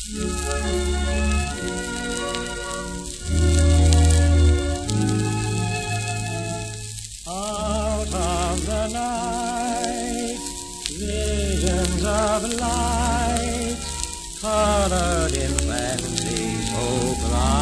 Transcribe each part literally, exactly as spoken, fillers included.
Out of the night, visions of light, colored in fancy so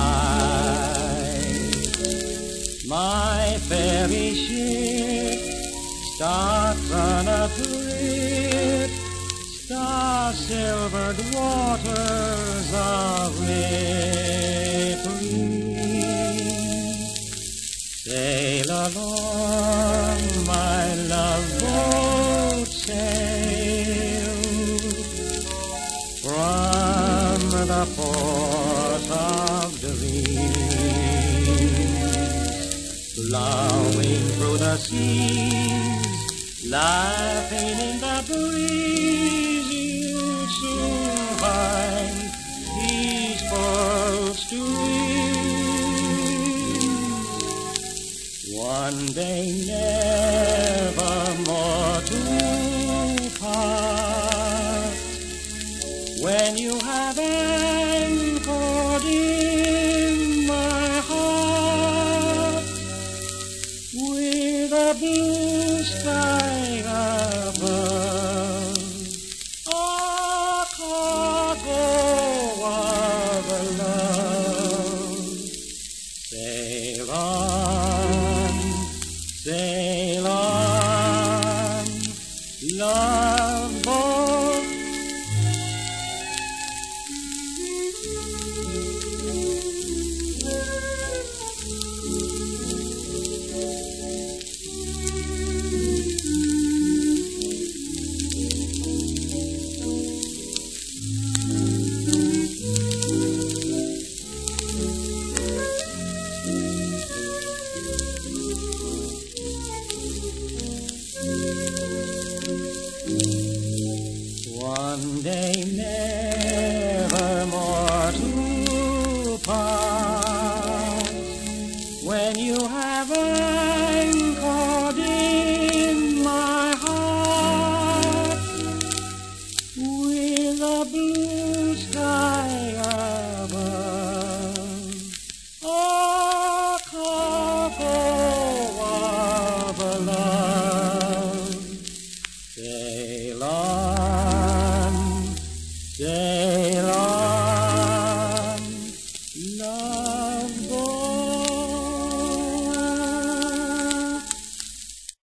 bright. My fairy ship starts on a trip, star-silvered waters of Ripley. Sail along, my love boat, sail from the port of dreams, blowing through the seas, laughing in the breeze. You'll soon find peaceful streams. One day never more to part, when you have anchored in my heart, with a blue sky above, a cargo of love. Sail on, sail on, love boat. One day